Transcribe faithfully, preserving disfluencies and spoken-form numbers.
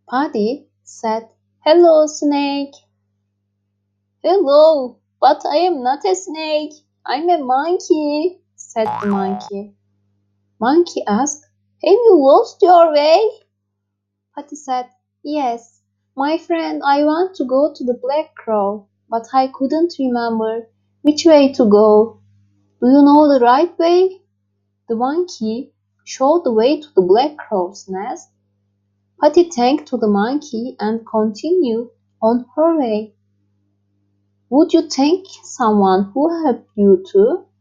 Paddy said, "Hello, Snake." "Hello, but I am not a snake. I'm a monkey," said the monkey. Monkey asked, "Have you lost your way?" Paddy said, "Yes, my friend, I want to go to the Black Crow, but I couldn't remember which way to go. Do you know the right way?" The monkey showed the way to the Black Crow's nest. Paddy thanked the monkey and continued on her way. "Would you thank someone who helped you too?"